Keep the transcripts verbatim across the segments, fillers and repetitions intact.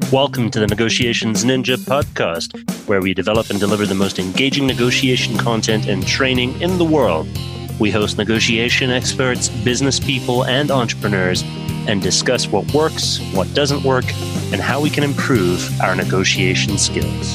Welcome to the Negotiations Ninja podcast, where we develop and deliver the most engaging negotiation content and training in the world. We host negotiation experts, business people, and entrepreneurs and discuss what works, what doesn't work, and how we can improve our negotiation skills.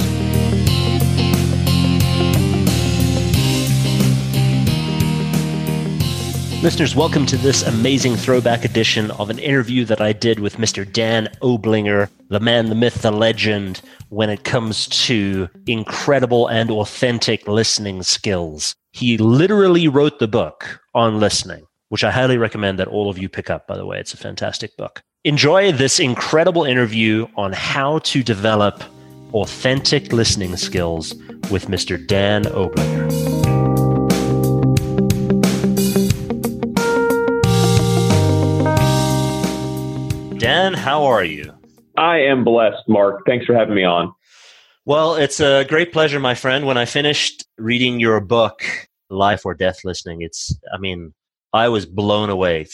Listeners, welcome to this amazing throwback edition of an interview that I did with Mister Dan Oblinger, the man, the myth, the legend, when it comes to incredible and authentic listening skills. He literally wrote the book on listening, which I highly recommend that all of you pick up, by the way. It's a fantastic book. Enjoy this incredible interview on how to develop authentic listening skills with Mister Dan Oblinger. Dan, how are you? I am blessed, Mark. Thanks for having me on. Well, it's a great pleasure, my friend. When I finished reading your book, Life or Death Listening, it's, I mean, I was blown away.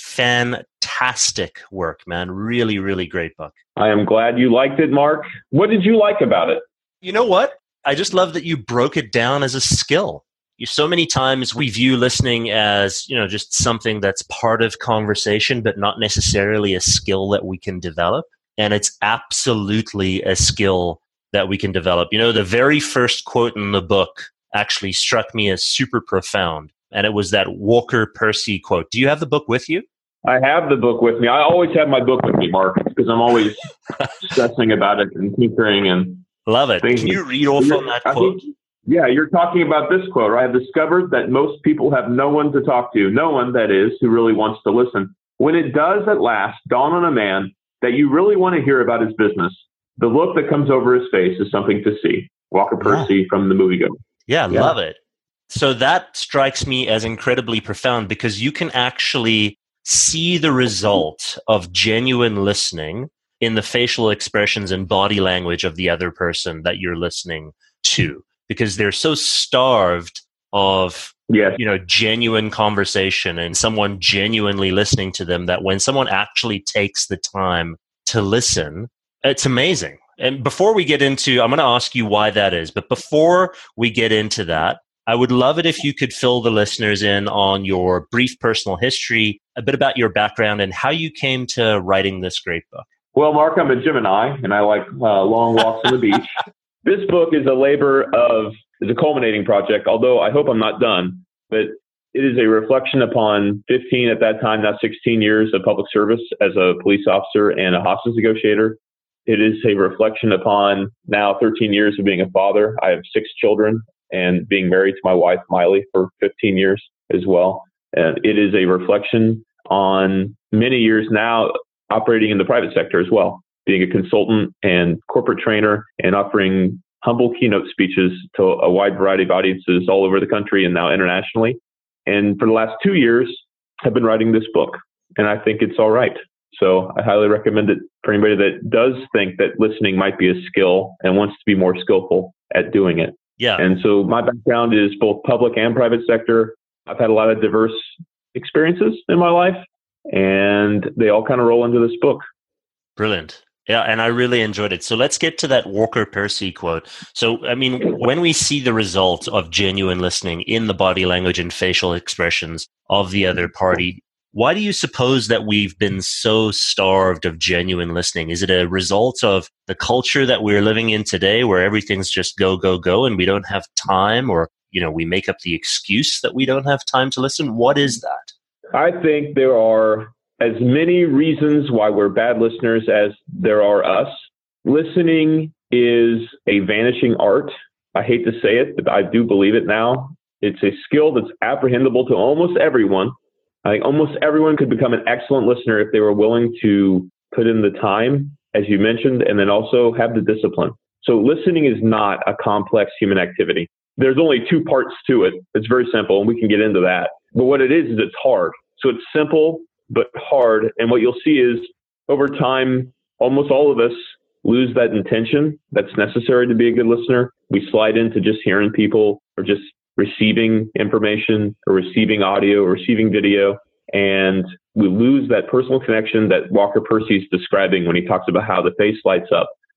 Fantastic work, man. Really, really great book. I am glad you liked it, Mark. What did you like about it? You know what? I just love that you broke it down as a skill. You, so many times we view listening as, you know, just something that's part of conversation, but not necessarily a skill that we can develop. And it's absolutely a skill that we can develop. You know, the very first quote in the book actually struck me as super profound. And it was that Walker Percy quote. Do you have the book with you? I have the book with me. I always have my book with me, Mark, because I'm always stressing about it and tinkering and love it. Can you read off on that quote? Think, yeah, you're talking about this quote, right? I've discovered that most people have no one to talk to, no one, that is, who really wants to listen. When it does at last dawn on a man that you really want to hear about his business, the look that comes over his face is something to see. Walker Percy yeah. from The Moviegoer. Yeah, yeah, love it. So that strikes me as incredibly profound because you can actually see the result of genuine listening in the facial expressions and body language of the other person that you're listening to, because they're so starved of yes. you know, genuine conversation and someone genuinely listening to them that when someone actually takes the time to listen, it's amazing. And before we get into, I'm going to ask you why that is, but before we get into that, I would love it if you could fill the listeners in on your brief personal history, a bit about your background and how you came to writing this great book. Well, Mark, I'm a Gemini and I like uh, long walks on the beach. This book is a labor of, is a culminating project, although I hope I'm not done, but it is a reflection upon fifteen at that time, now sixteen years of public service as a police officer and a hostage negotiator. It is a reflection upon now thirteen years of being a father. I have six children and being married to my wife, Miley, for fifteen years as well. And it is a reflection on many years now operating in the private sector as well, being a consultant and corporate trainer and offering humble keynote speeches to a wide variety of audiences all over the country and now internationally. And for the last two years, I've been writing this book, and I think it's all right. So I highly recommend it for anybody that does think that listening might be a skill and wants to be more skillful at doing it. Yeah. And so my background is both public and private sector. I've had a lot of diverse experiences in my life, and they all kind of roll into this book. Brilliant. Yeah, and I really enjoyed it. So let's get to that Walker Percy quote. So, I mean, when we see the result of genuine listening in the body language and facial expressions of the other party, why do you suppose that we've been so starved of genuine listening? Is it a result of the culture that we're living in today where everything's just go, go, go, and we don't have time, or, you know, we make up the excuse that we don't have time to listen? What is that? I think there are as many reasons why we're bad listeners as there are us. Listening is a vanishing art. I hate to say it, but I do believe it now. It's a skill that's apprehendable to almost everyone. I think almost everyone could become an excellent listener if they were willing to put in the time, as you mentioned, and then also have the discipline. So listening is not a complex human activity. There's only two parts to it. It's very simple, and we can get into that. But what it is, is it's hard. So it's simple, but hard. And what you'll see is over time, almost all of us lose that intention that's necessary to be a good listener. We slide into just hearing people or just receiving information or receiving audio or receiving video. And we lose that personal connection that Walker Percy is describing when he talks about how the face lights up.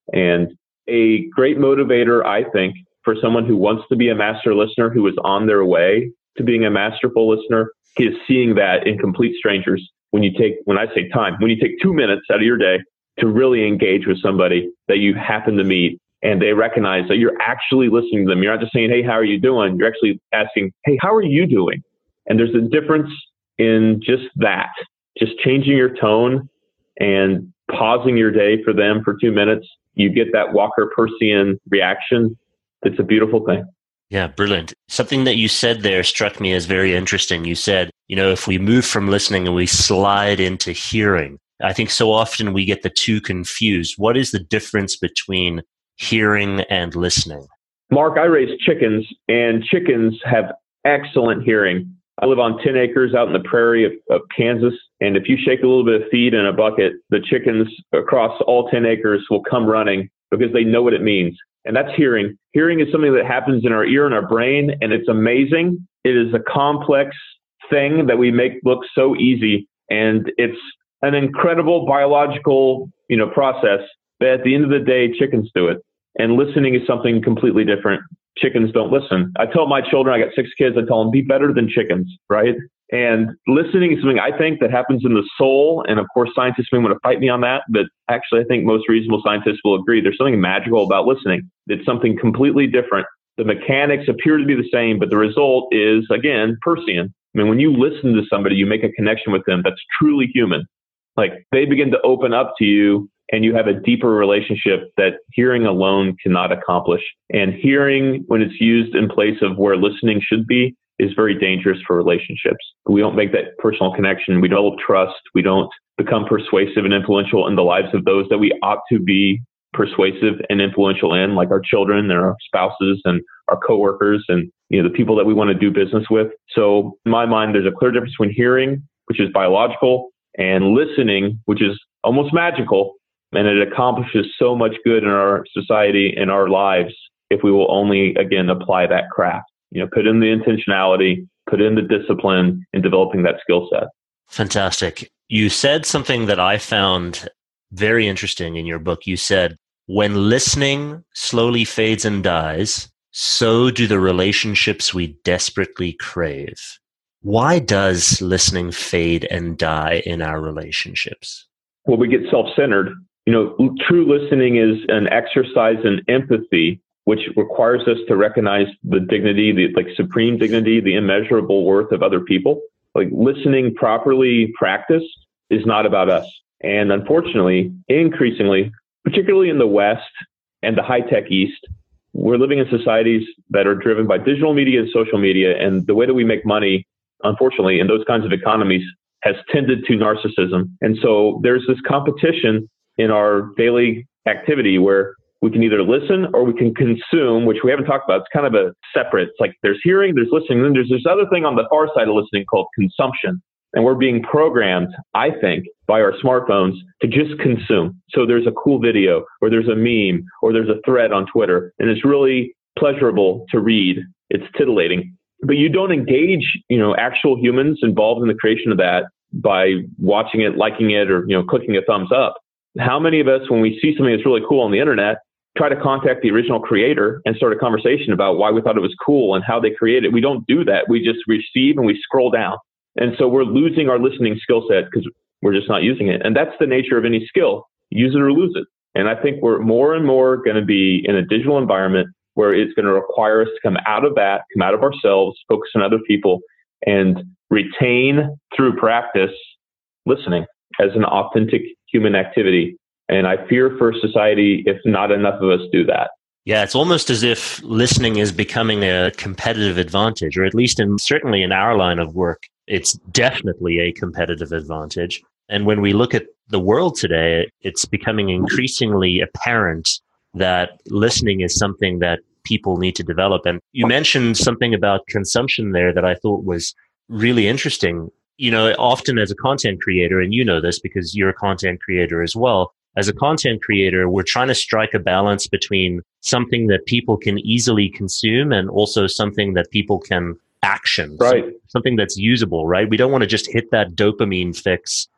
And a great motivator, I think, for someone who wants to be a master listener, who is on their way to being a masterful listener, is seeing that in complete strangers. When you take, when I say time, when you take two minutes out of your day to really engage with somebody that you happen to meet, and they recognize that you're actually listening to them. You're not just saying, hey, how are you doing? You're actually asking, hey, how are you doing? And there's a difference in just that, just changing your tone and pausing your day for them for two minutes. You get that Walker Persian reaction. It's a beautiful thing. Yeah, brilliant. Something that you said there struck me as very interesting. You said, you know, if we move from listening and we slide into hearing, I think so often we get the two confused. What is the difference between hearing and listening? Mark, I raise chickens, and chickens have excellent hearing. I live on ten acres out in the prairie of, of Kansas, and if you shake a little bit of feed in a bucket, the chickens across all ten acres will come running because they know what it means. And that's hearing. Hearing is something that happens in our ear and our brain, and it's amazing. It is a complex thing that we make look so easy, and it's an incredible biological, you know, process. But at the end of the day, chickens do it. And listening is something completely different. Chickens don't listen. I tell my children, I got six kids, I tell them, be better than chickens, right? And listening is something I think that happens in the soul. And of course, scientists may want to fight me on that. But actually, I think most reasonable scientists will agree. There's something magical about listening. It's something completely different. The mechanics appear to be the same, but the result is, again, Persian. I mean, when you listen to somebody, you make a connection with them that's truly human. Like they begin to open up to you, and you have a deeper relationship that hearing alone cannot accomplish. And hearing, when it's used in place of where listening should be, is very dangerous for relationships. We don't make that personal connection. We develop trust. We don't become persuasive and influential in the lives of those that we ought to be persuasive and influential in, like our children and our spouses and our coworkers and, you know, the people that we want to do business with. So in my mind, there's a clear difference between hearing, which is biological, and listening, which is almost magical. And it accomplishes so much good in our society and our lives if we will only, again, apply that craft. You know, put in the intentionality, put in the discipline in developing that skill set. Fantastic. You said something that I found very interesting in your book. You said, when listening slowly fades and dies, so do the relationships we desperately crave. Why does listening fade and die in our relationships? Well, we get self-centered. You know, true listening is an exercise in empathy, which requires us to recognize the dignity, the like supreme dignity, the immeasurable worth of other people. Like listening properly practiced is not about us. And unfortunately, increasingly, particularly in the West and the high-tech East, we're living in societies that are driven by digital media and social media. And the way that we make money, unfortunately, in those kinds of economies has tended to narcissism. And so there's this competition in our daily activity where we can either listen or we can consume, which we haven't talked about. It's kind of a separate, it's like there's hearing, there's listening, and then there's this other thing on the far side of listening called consumption. And we're being programmed, I think, by our smartphones to just consume. So there's a cool video, or there's a meme, or there's a thread on Twitter, and it's really pleasurable to read. It's titillating. But you don't engage, you know, actual humans involved in the creation of that by watching it, liking it, or, you know, clicking a thumbs up. How many of us, when we see something that's really cool on the internet, try to contact the original creator and start a conversation about why we thought it was cool and how they created it? We don't do that. We just receive and we scroll down. And so we're losing our listening skill set because we're just not using it. And that's the nature of any skill. Use it or lose it. And I think we're more and more going to be in a digital environment where it's going to require us to come out of that, come out of ourselves, focus on other people, and retain through practice listening as an authentic human activity. And I fear for society if not enough of us do that. Yeah, it's almost as if listening is becoming a competitive advantage, or at least in certainly in our line of work, it's definitely a competitive advantage. And when we look at the world today, it's becoming increasingly apparent that listening is something that people need to develop. And you mentioned something about consumption there that I thought was really interesting. You know, often as a content creator, and you know this because you're a content creator as well, as a content creator, we're trying to strike a balance between something that people can easily consume and also something that people can action, right? Something that's usable, right? We don't want to just hit that dopamine fix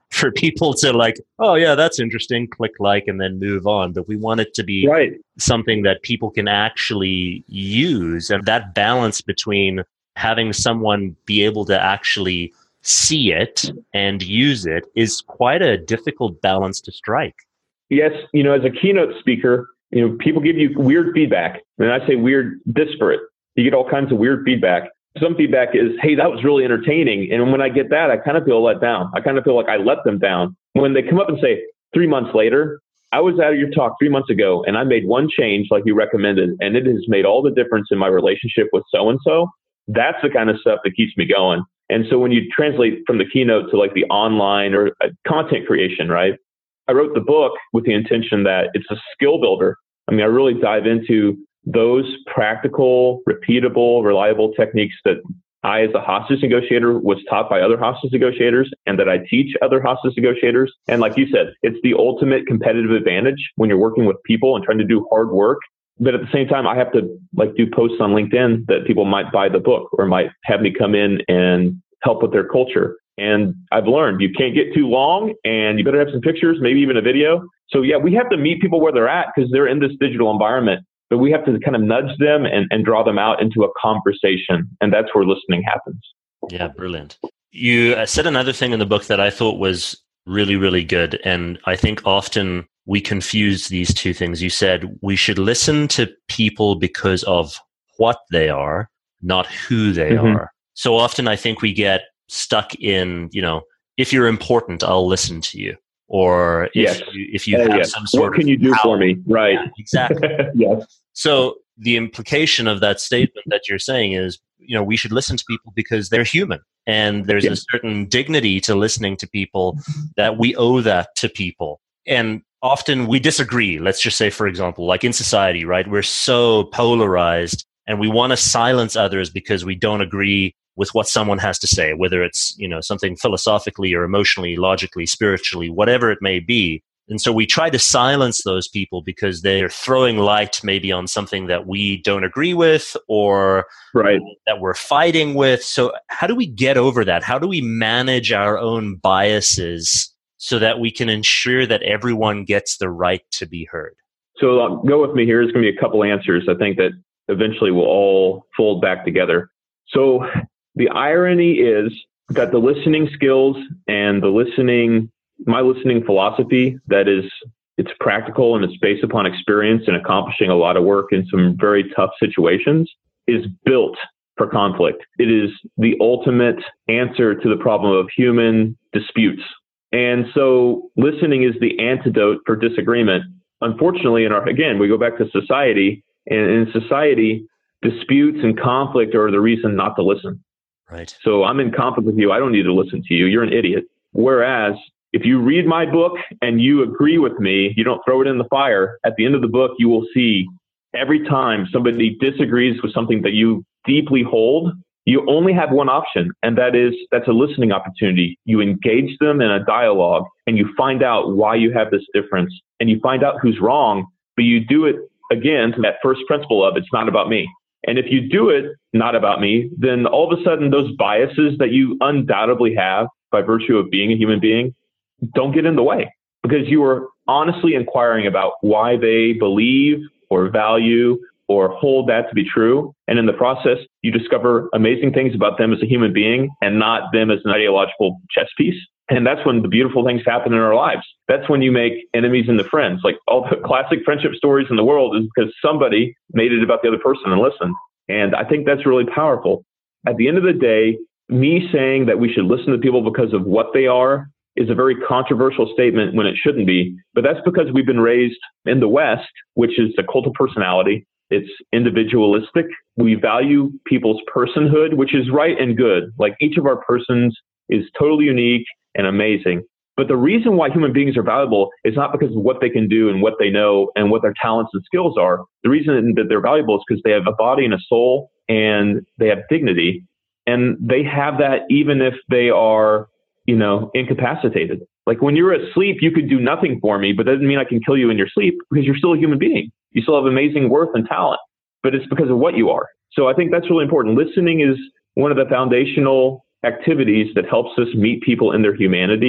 for people to like, oh yeah, that's interesting, click like, and then move on. But we want it to be Right. something that people can actually use. And that balance between having someone be able to actually see it and use it is quite a difficult balance to strike. Yes. You know, as a keynote speaker, you know, people give you weird feedback. And I say weird, disparate. You get all kinds of weird feedback. Some feedback is, hey, that was really entertaining. And when I get that, I kind of feel let down. I kind of feel like I let them down. When they come up and say, three months later, I was out of your talk three months ago and I made one change like you recommended, and it has made all the difference in my relationship with so-and-so. That's the kind of stuff that keeps me going. And so when you translate from the keynote to like the online or uh, content creation, right? I wrote the book with the intention that it's a skill builder. I mean, I really dive into those practical, repeatable, reliable techniques that I, as a hostage negotiator, was taught by other hostage negotiators and that I teach other hostage negotiators. And like you said, it's the ultimate competitive advantage when you're working with people and trying to do hard work. But at the same time, I have to like do posts on LinkedIn that people might buy the book or might have me come in and help with their culture. And I've learned you can't get too long and you better have some pictures, maybe even a video. So yeah, we have to meet people where they're at because they're in this digital environment. But we have to kind of nudge them and, and draw them out into a conversation. And that's where listening happens. Yeah, brilliant. You said another thing in the book that I thought was really, really good. And I think often we confuse these two things. You said we should listen to people because of what they are, not who they mm-hmm. are. So often I think we get stuck in, you know, if you're important, I'll listen to you. Or if yes. you, if you uh, have yes. some sort of what can you do power. for me? Right. Yeah, exactly. Yes. So the implication of that statement that you're saying is, you know, we should listen to people because they're human. And there's yes. a certain dignity to listening to people that we owe that to people. And often we disagree. Let's just say, for example, like in society, right? We're so polarized and we want to silence others because we don't agree with what someone has to say, whether it's, you know, something philosophically or emotionally, logically, spiritually, whatever it may be. And so we try to silence those people because they're throwing light maybe on something that we don't agree with or right. that we're fighting with. So how do we get over that? How do we manage our own biases so that we can ensure that everyone gets the right to be heard? So uh, go with me here. There's going to be a couple answers. I think that eventually we'll all fold back together. So the irony is that the listening skills and the listening, my listening philosophy, that is, it's practical and it's based upon experience and accomplishing a lot of work in some very tough situations, is built for conflict. It is the ultimate answer to the problem of human disputes. And so listening is the antidote for disagreement. Unfortunately, in our, again, we go back to society, and in society, disputes and conflict are the reason not to listen. Right. So I'm in conflict with you. I don't need to listen to you. You're an idiot. Whereas if you read my book and you agree with me, you don't throw it in the fire. At the end of the book, you will see every time somebody disagrees with something that you deeply hold, you only have one option. And that is, that's a listening opportunity. You engage them in a dialogue and you find out why you have this difference and you find out who's wrong, but you do it again to that first principle of it's not about me. And if you do it not about me, then all of a sudden those biases that you undoubtedly have by virtue of being a human being don't get in the way because you are honestly inquiring about why they believe or value or hold that to be true. And in the process, you discover amazing things about them as a human being and not them as an ideological chess piece. And that's when the beautiful things happen in our lives. That's when you make enemies into friends. Like all the classic friendship stories in the world is because somebody made it about the other person and listened. And I think that's really powerful. At the end of the day, me saying that we should listen to people because of what they are is a very controversial statement when it shouldn't be. But that's because we've been raised in the West, which is the cult of personality. It's individualistic. We value people's personhood, which is right and good. Like each of our persons is totally unique and amazing. But the reason why human beings are valuable is not because of what they can do and what they know and what their talents and skills are. The reason that they're valuable is because they have a body and a soul and they have dignity. And they have that even if they are, you know, incapacitated. Like when you're asleep, you could do nothing for me, but that doesn't mean I can kill you in your sleep because you're still a human being. You still have amazing worth and talent, but it's because of what you are. So I think that's really important. Listening is one of the foundational activities that helps us meet people in their humanity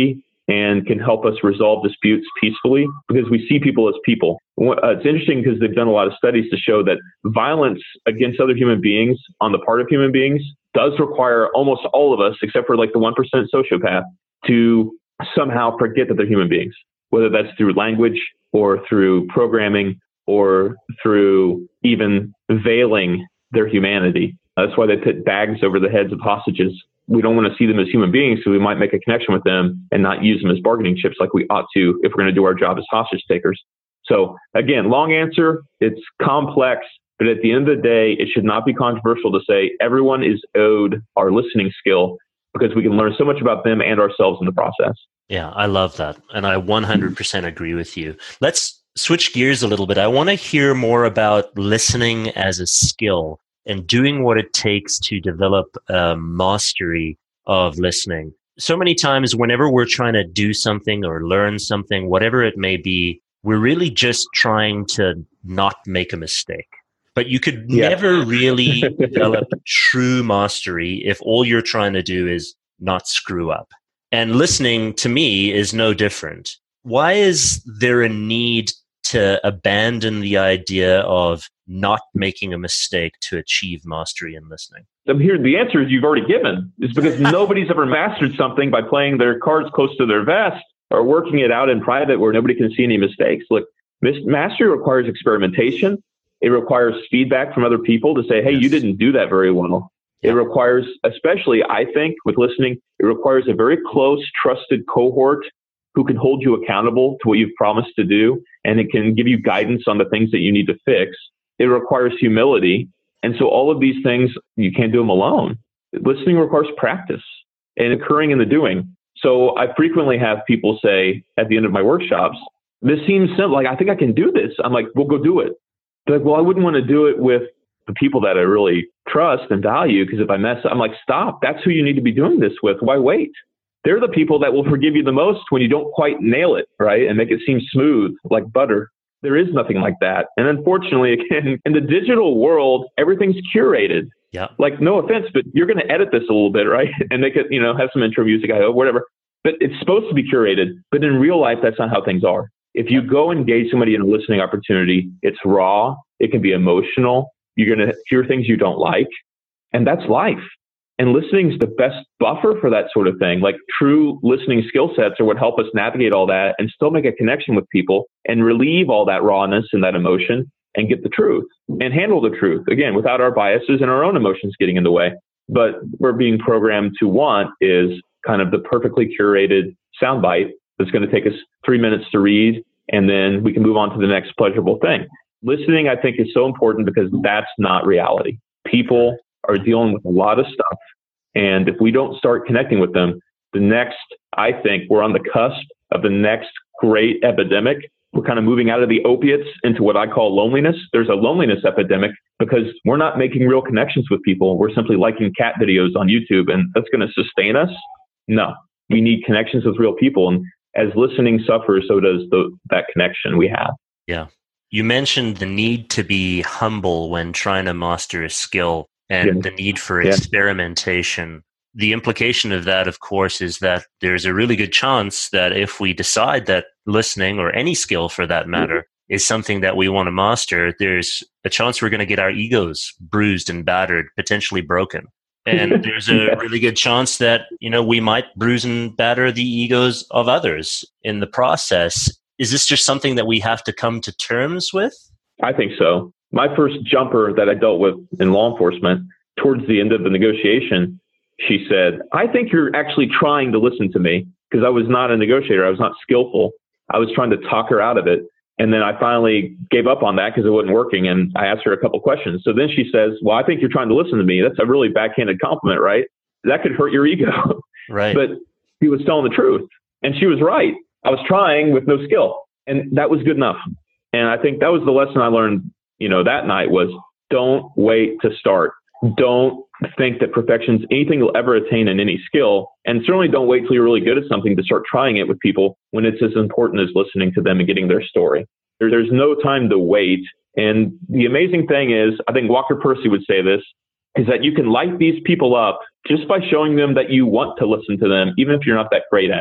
and can help us resolve disputes peacefully because we see people as people. Uh, it's interesting because they've done a lot of studies to show that violence against other human beings on the part of human beings does require almost all of us, except for like the one percent sociopath, to somehow forget that they're human beings, whether that's through language or through programming or through even veiling their humanity. That's why they put bags over the heads of hostages. We don't want to see them as human beings, so we might make a connection with them and not use them as bargaining chips like we ought to if we're going to do our job as hostage takers. So again, long answer, it's complex, but at the end of the day, it should not be controversial to say everyone is owed our listening skill because we can learn so much about them and ourselves in the process. Yeah, I love that. And I one hundred percent agree with you. Let's switch gears a little bit. I want to hear more about listening as a skill and doing what it takes to develop a mastery of listening. So many times, whenever we're trying to do something or learn something, whatever it may be, we're really just trying to not make a mistake. But you could yeah. never really develop true mastery if all you're trying to do is not screw up. And listening, to me, is no different. Why is there a need to abandon the idea of not making a mistake to achieve mastery in listening? Here, the answer is you've already given. It's because nobody's ever mastered something by playing their cards close to their vest or working it out in private where nobody can see any mistakes. Look, mastery requires experimentation. It requires feedback from other people to say, hey, yes. you didn't do that very well. Yeah. It requires, especially, I think, with listening, it requires a very close, trusted cohort who can hold you accountable to what you've promised to do, and it can give you guidance on the things that you need to fix. It requires humility. And so all of these things, you can't do them alone. Listening requires practice and occurring in the doing. So I frequently have people say at the end of my workshops, this seems simple. Like, I think I can do this. I'm like, well, go do it. They're like, well, I wouldn't want to do it with the people that I really trust and value, because if I mess up, I'm like, stop. That's who you need to be doing this with. Why wait? They're the people that will forgive you the most when you don't quite nail it, right? And make it seem smooth like butter. There is nothing like that. And unfortunately, again, in the digital world, everything's curated. Yeah. Like, no offense, but you're going to edit this a little bit, right? And make it, you know, have some intro music, I hope, whatever. But it's supposed to be curated. But in real life, that's not how things are. If you go engage somebody in a listening opportunity, it's raw. It can be emotional. You're going to hear things you don't like. And that's life. And listening is the best buffer for that sort of thing. Like, true listening skill sets are what help us navigate all that and still make a connection with people and relieve all that rawness and that emotion and get the truth and handle the truth, again, without our biases and our own emotions getting in the way. But we're being programmed to want is kind of the perfectly curated soundbite that's going to take us three minutes to read, and then we can move on to the next pleasurable thing. Listening, I think, is so important because that's not reality. People are dealing with a lot of stuff. And if we don't start connecting with them, the next, I think we're on the cusp of the next great epidemic. We're kind of moving out of the opiates into what I call loneliness. There's a loneliness epidemic because we're not making real connections with people. We're simply liking cat videos on YouTube, and that's going to sustain us. No, we need connections with real people. And as listening suffers, so does the, that connection we have. Yeah. You mentioned the need to be humble when trying to master a skill and yeah. the need for yeah. experimentation. The implication of that, of course, is that there's a really good chance that if we decide that listening, or any skill for that matter, mm-hmm. is something that we want to master, there's a chance we're going to get our egos bruised and battered, potentially broken. And there's a yeah. really good chance that, you know, we might bruise and batter the egos of others in the process. Is this just something that we have to come to terms with? I think so. My first jumper that I dealt with in law enforcement, towards the end of the negotiation, she said, I think you're actually trying to listen to me, because I was not a negotiator. I was not skillful. I was trying to talk her out of it. And then I finally gave up on that because it wasn't working. And I asked her a couple questions. So then she says, well, I think you're trying to listen to me. That's a really backhanded compliment, right? That could hurt your ego. Right. But he was telling the truth. And she was right. I was trying with no skill. And that was good enough. And I think that was the lesson I learned, you know, that night was, don't wait to start. Don't think that perfection's anything you'll ever attain in any skill. And certainly don't wait till you're really good at something to start trying it with people when it's as important as listening to them and getting their story. There, there's no time to wait. And the amazing thing is, I think Walker Percy would say this, is that you can light these people up just by showing them that you want to listen to them, even if you're not that great at it.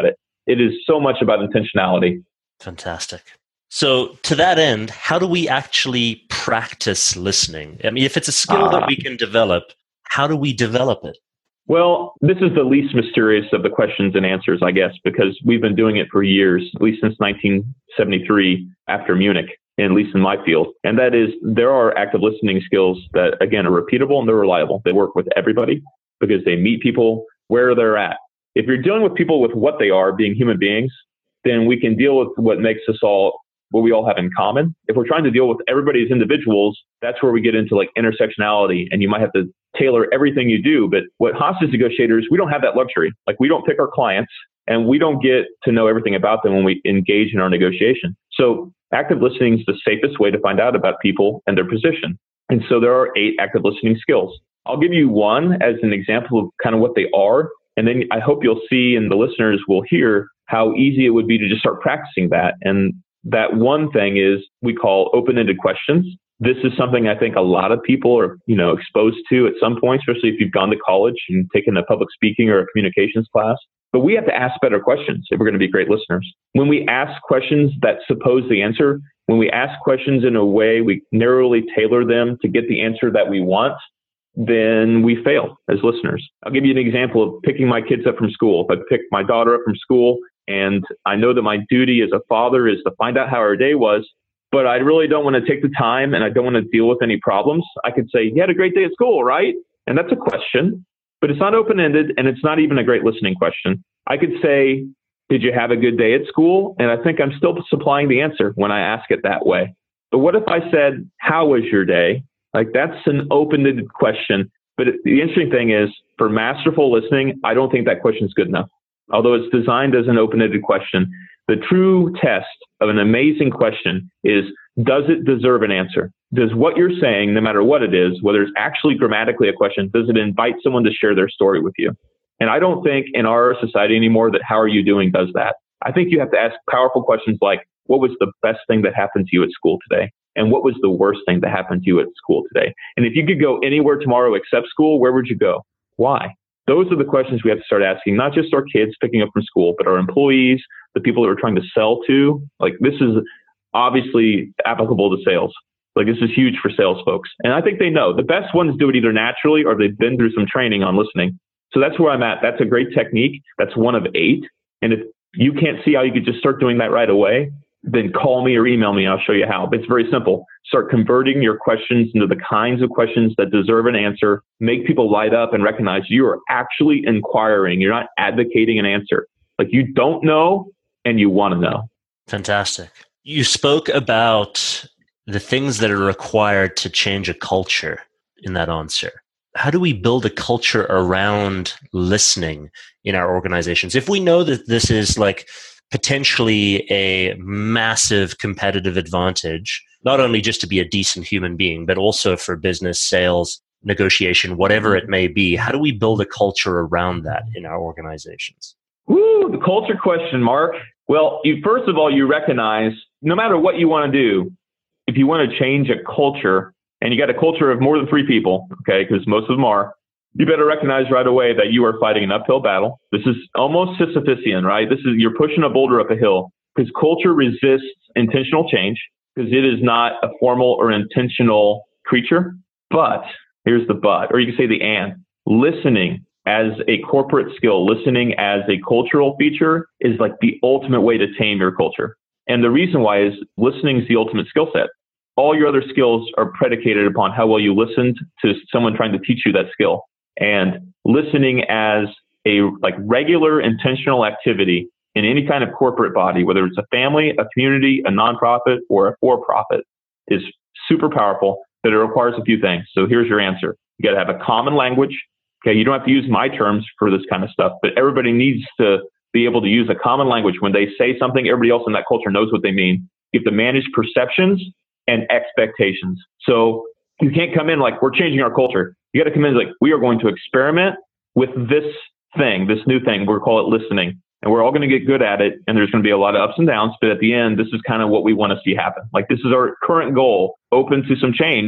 it is so much about intentionality. Fantastic. So to that end, how do we actually practice listening? I mean, if it's a skill uh, that we can develop, how do we develop it? Well, this is the least mysterious of the questions and answers, I guess, because we've been doing it for years, at least since nineteen seventy-three after Munich, at least in my field. And that is, there are active listening skills that, again, are repeatable and they're reliable. They work with everybody because they meet people where they're at. If you're dealing with people with what they are, being human beings, then we can deal with what makes us all, what we all have in common. If we're trying to deal with everybody as individuals, that's where we get into like intersectionality, and you might have to tailor everything you do. But what hostage negotiators, we don't have that luxury. Like, we don't pick our clients and we don't get to know everything about them when we engage in our negotiation. So active listening is the safest way to find out about people and their position. And so there are eight active listening skills. I'll give you one as an example of kind of what they are. And then I hope you'll see, and the listeners will hear, how easy it would be to just start practicing that. And that one thing is we call open-ended questions. This is something I think a lot of people are, you know, exposed to at some point, especially if you've gone to college and taken a public speaking or a communications class. But we have to ask better questions if we're going to be great listeners. When we ask questions that suppose the answer, when we ask questions in a way we narrowly tailor them to get the answer that we want, then we fail as listeners. I'll give you an example of picking my kids up from school. If I pick my daughter up from school and I know that my duty as a father is to find out how her day was, but I really don't want to take the time and I don't want to deal with any problems, I could say, you had a great day at school, right? And that's a question, but it's not open-ended and it's not even a great listening question. I could say, did you have a good day at school? And I think I'm still supplying the answer when I ask it that way. But what if I said, how was your day? Like, that's an open-ended question. But the interesting thing is, for masterful listening, I don't think that question is good enough. Although it's designed as an open-ended question, the true test of an amazing question is, does it deserve an answer? Does what you're saying, no matter what it is, whether it's actually grammatically a question, does it invite someone to share their story with you? And I don't think in our society anymore that how are you doing does that. I think you have to ask powerful questions like, what was the best thing that happened to you at school today? And what was the worst thing that happened to you at school today? And if you could go anywhere tomorrow except school, where would you go? Why? Those are the questions we have to start asking, not just our kids picking up from school, but our employees, the people that we're trying to sell to. Like, this is obviously applicable to sales. Like, this is huge for sales folks. And I think they know. The best ones do it either naturally or they've been through some training on listening. So that's where I'm at. That's a great technique. That's one of eight. And if you can't see how you could just start doing that right away, then call me or email me and I'll show you how. But it's very simple. Start converting your questions into the kinds of questions that deserve an answer. Make people light up and recognize you are actually inquiring. You're not advocating an answer. Like, you don't know and you want to know. Fantastic. You spoke about the things that are required to change a culture in that answer. How do we build a culture around listening in our organizations? If we know that this is like potentially a massive competitive advantage, not only just to be a decent human being, but also for business, sales, negotiation, whatever it may be, how do we build a culture around that in our organizations? Woo, the culture question, Mark. Well, you, first of all, you recognize no matter what you want to do, if you want to change a culture, and you got a culture of more than three people, okay, because most of them are, you better recognize right away that you are fighting an uphill battle. This is almost Sisyphusian, right? This is, you're pushing a boulder up a hill, because culture resists intentional change, because it is not a formal or intentional creature. But here's the but, or you can say the and. Listening as a corporate skill, listening as a cultural feature is like the ultimate way to tame your culture. And the reason why is listening is the ultimate skill set. All your other skills are predicated upon how well you listened to someone trying to teach you that skill. And listening as a like regular intentional activity in any kind of corporate body, whether it's a family, a community, a nonprofit, or a for-profit, is super powerful, but it requires a few things. So here's your answer. You got to have a common language. Okay, you don't have to use my terms for this kind of stuff, but everybody needs to be able to use a common language. When they say something, everybody else in that culture knows what they mean. You have to manage perceptions and expectations. So you can't come in like, we're changing our culture. You got to come in like, we are going to experiment with this thing, this new thing. We'll call it listening. And we're all going to get good at it. And there's going to be a lot of ups and downs. But at the end, this is kind of what we want to see happen. Like, this is our current goal, open to some change.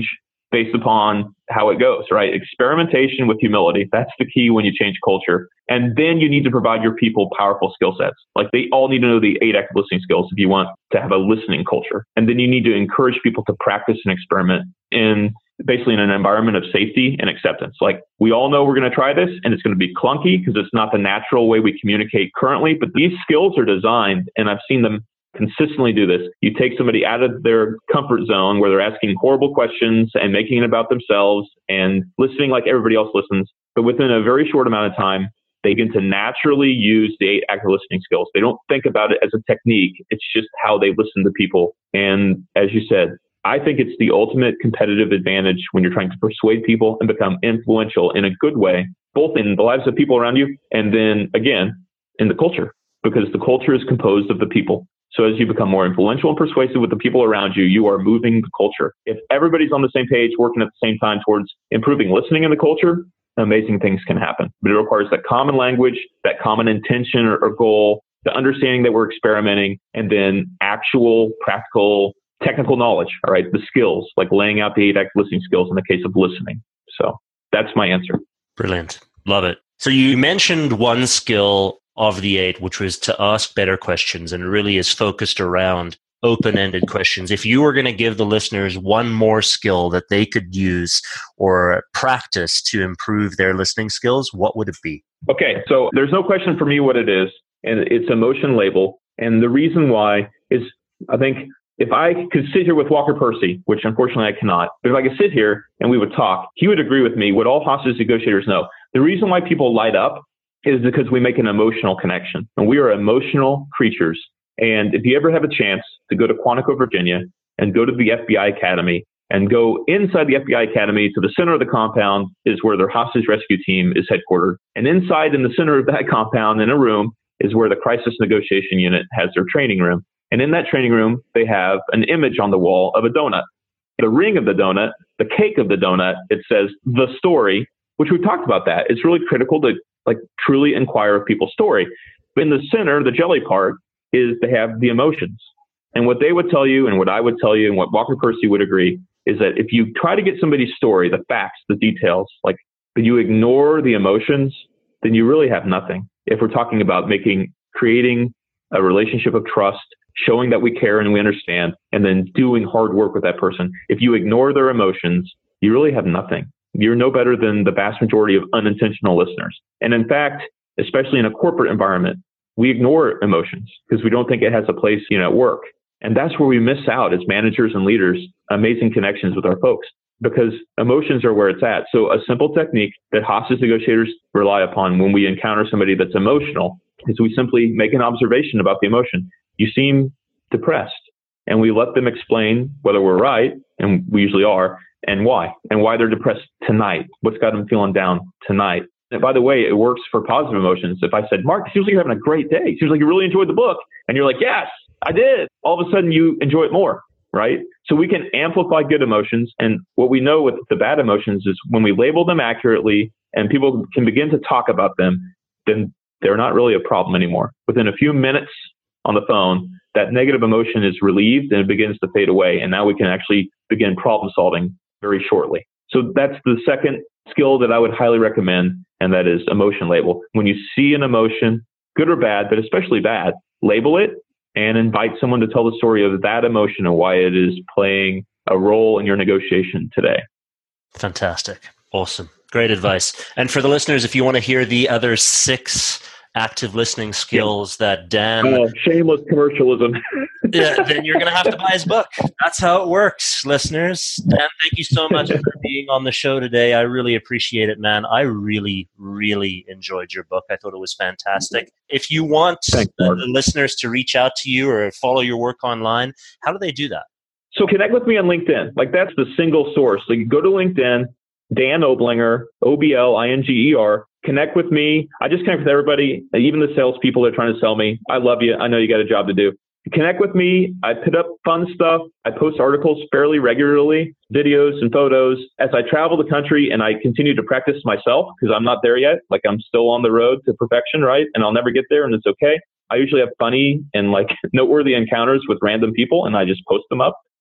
based upon how it goes, right? Experimentation with humility. That's the key when you change culture. And then you need to provide your people powerful skill sets. Like they all need to know the eight active listening skills if you want to have a listening culture. And then you need to encourage people to practice and experiment in basically in an environment of safety and acceptance. Like we all know we're going to try this and it's going to be clunky because it's not the natural way we communicate currently, but these skills are designed, and I've seen them consistently do this. You take somebody out of their comfort zone where they're asking horrible questions and making it about themselves and listening like everybody else listens. But within a very short amount of time, they begin to naturally use the eight active listening skills. They don't think about it as a technique. It's just how they listen to people. And as you said, I think it's the ultimate competitive advantage when you're trying to persuade people and become influential in a good way, both in the lives of people around you and then, again, in the culture, because the culture is composed of the people. So as you become more influential and persuasive with the people around you, you are moving the culture. If everybody's on the same page, working at the same time towards improving listening in the culture, amazing things can happen. But it requires that common language, that common intention or, or goal, the understanding that we're experimenting, and then actual practical technical knowledge, all right, the skills, like laying out the eight active listening skills in the case of listening. So that's my answer. Brilliant. Love it. So you mentioned one skill of the eight, which was to ask better questions, and really is focused around open-ended questions. If you were going to give the listeners one more skill that they could use or practice to improve their listening skills, what would it be? Okay, so there's no question for me what it is, and it's emotion label. And the reason why is, I think, if I could sit here with Walker Percy, which unfortunately I cannot, but if I could sit here and we would talk, he would agree with me what all hostage negotiators know. The reason why people light up is because we make an emotional connection, and we are emotional creatures. And if you ever have a chance to go to Quantico, Virginia, and go to the F B I Academy, and go inside the F B I Academy to the center of the compound is where their hostage rescue team is headquartered. And inside in the center of that compound in a room is where the crisis negotiation unit has their training room. And in that training room, they have an image on the wall of a donut. The ring of the donut, the cake of the donut, it says the story, which we've talked about that. It's really critical to like truly inquire of people's story. But in the center, the jelly part, is they have the emotions. And what they would tell you and what I would tell you and what Walker Percy would agree is that if you try to get somebody's story, the facts, the details, like, but you ignore the emotions, then you really have nothing. If we're talking about making, creating a relationship of trust, showing that we care and we understand, and then doing hard work with that person, if you ignore their emotions, you really have nothing. You're no better than the vast majority of unintentional listeners. And in fact, especially in a corporate environment, we ignore emotions because we don't think it has a place, you know, at work. And that's where we miss out as managers and leaders, amazing connections with our folks, because emotions are where it's at. So a simple technique that hostage negotiators rely upon when we encounter somebody that's emotional is we simply make an observation about the emotion. You seem depressed, and we let them explain whether we're right, and we usually are, and why, and why they're depressed tonight. What's got them feeling down tonight? And by the way, it works for positive emotions. If I said, Mark, it seems like you're having a great day. It seems like you really enjoyed the book. And you're like, yes, I did. All of a sudden you enjoy it more, right? So we can amplify good emotions. And what we know with the bad emotions is when we label them accurately and people can begin to talk about them, then they're not really a problem anymore. Within a few minutes on the phone, that negative emotion is relieved and it begins to fade away. And now we can actually begin problem solving very shortly. So that's the second skill that I would highly recommend, and that is emotion label. When you see an emotion, good or bad, but especially bad, label it and invite someone to tell the story of that emotion and why it is playing a role in your negotiation today. Fantastic. Awesome. Great advice. And for the listeners, if you want to hear the other six active listening skills yeah. that Dan... Uh, shameless commercialism. yeah, then you're going to have to buy his book. That's how it works, listeners. Dan, thank you so much for being on the show today. I really appreciate it, man. I really, really enjoyed your book. I thought it was fantastic. If you want Thanks, the, the listeners to reach out to you or follow your work online, how do they do that? So connect with me on LinkedIn. Like that's the single source. So you go to LinkedIn, Dan Oblinger, O B L I N G E R. Connect with me. I just connect with everybody, even the salespeople that are trying to sell me. I love you. I know you got a job to do. Connect with me. I put up fun stuff. I post articles fairly regularly, videos and photos as I travel the country, and I continue to practice myself because I'm not there yet. Like I'm still on the road to perfection, right? And I'll never get there, and it's okay. I usually have funny and like noteworthy encounters with random people, and I just post them up.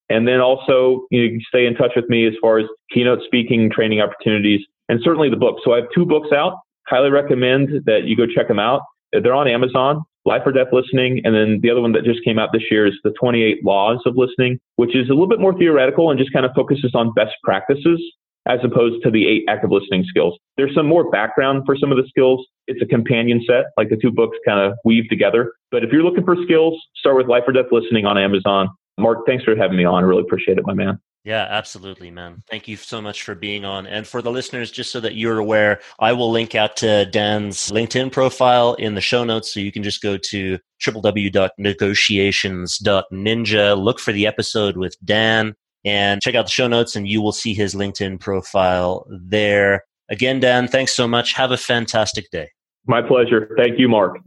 And then also, you know, you can stay in touch with me as far as keynote speaking, training opportunities, and certainly the book. So I have two books out. Highly recommend that you go check them out. They're on Amazon, Life or Death Listening. And then the other one that just came out this year is The twenty-eight Laws of Listening, which is a little bit more theoretical and just kind of focuses on best practices as opposed to the eight active listening skills. There's some more background for some of the skills. It's a companion set, like the two books kind of weave together. But if you're looking for skills, start with Life or Death Listening on Amazon. Mark, thanks for having me on. I really appreciate it, my man. Yeah, absolutely, man. Thank you so much for being on. And for the listeners, just so that you're aware, I will link out to Dan's LinkedIn profile in the show notes. So you can just go to w w w dot negotiations dot ninja, look for the episode with Dan, and check out the show notes, and you will see his LinkedIn profile there. Again, Dan, thanks so much. Have a fantastic day. My pleasure. Thank you, Mark.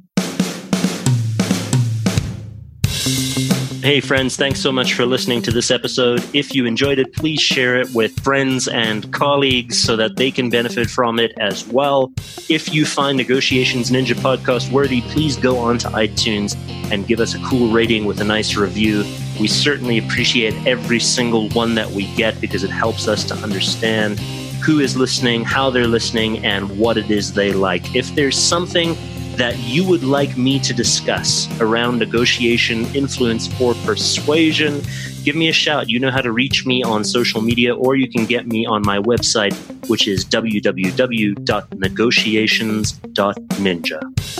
Hey friends, thanks so much for listening to this episode. If you enjoyed it, please share it with friends and colleagues so that they can benefit from it as well. If you find Negotiations Ninja podcast worthy, please go on to iTunes and give us a cool rating with a nice review. We certainly appreciate every single one that we get because it helps us to understand who is listening, how they're listening, and what it is they like. If there's something that you would like me to discuss around negotiation, influence, or persuasion, give me a shout. You know how to reach me on social media, or you can get me on my website, which is w w w dot negotiations dot ninja.